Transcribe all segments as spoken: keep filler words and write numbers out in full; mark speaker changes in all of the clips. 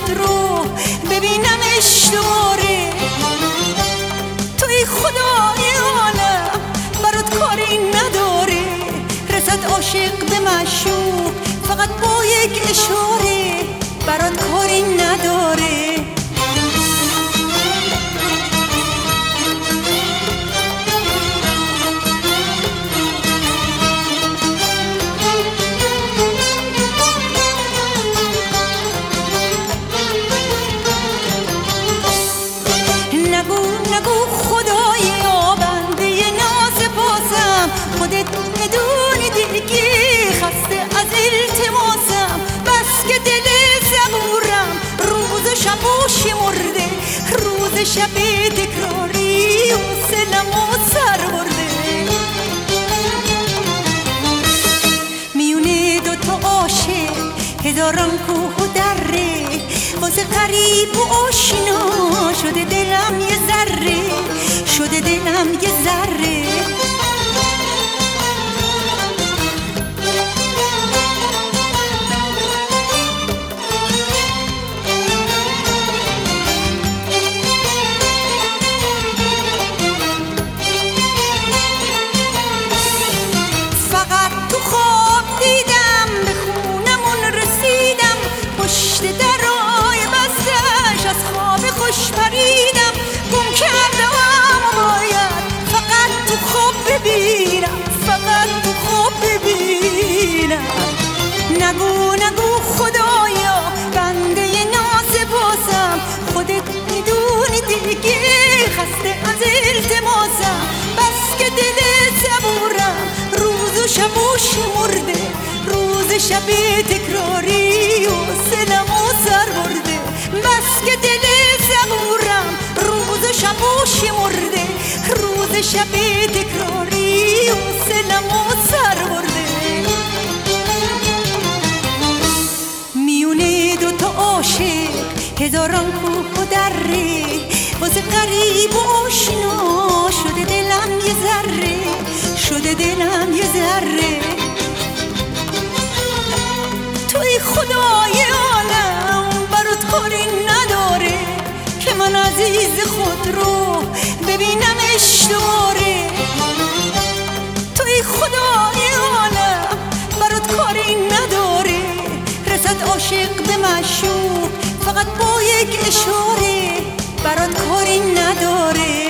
Speaker 1: خود رو ببینمش دوباره. توی خدای عالم برات کاری نداره، رسد عاشق به معشوق فقط با یک اشاره، برات کاری نداره. خودت میدونی دیگه خسته از التماسم، بس که دل صبورم روز و شب و شمرده، روز شب تکراری و سلم و سر برده. میونه دوتا عاشق هزاران کوه و دره، واسه قریب و آشنا شده دلم یه ذره، شده دلم یه ذره. خوش پریدم گم کردم و باید فقط تو خواب ببینم، فقط تو خواب ببینم. نگو نگو خدایا بنده ناز بازم، خودت میدونی دیگه خسته از التماسم، بس که دل صبورم روز و شب و شمرده، روز شب تکراری و سلم و سر برده. بس که دل صبورم روز شب و شمرده، روز شب تکراری و سلم و سر برده. میونه دوتا عاشق هزاران کوه و دره، واسه قریب و آشنا شده دلم یه ذره، شده دلم یه ذره. توی خدای عالم برات کاری نداره که من عزیز خود رو ببینمش دوباره. توی خدای عالم برات کاری نداره، رسد عاشق به معشوق فقط با یک اشاره، برات کاری نداره.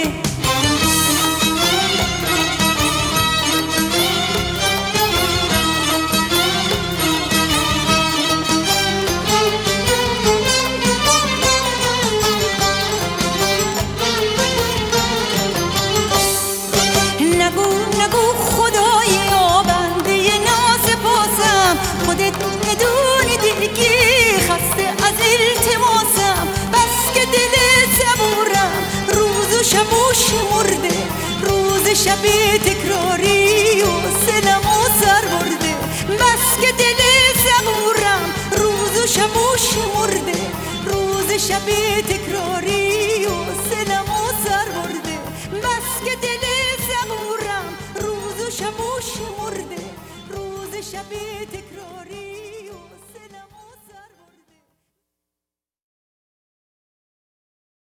Speaker 1: خودت میدونی دیگه خسته از التماسم، بس که دل صبورم روز و شب و شمرده، روز شب تکراری و سلم و سر برده. بس که دل صبورم روز و شب و شمرده، روز شب تکراری و سلم و سر برده. بس که دل صبورم روز و شب و شمرده، روز شب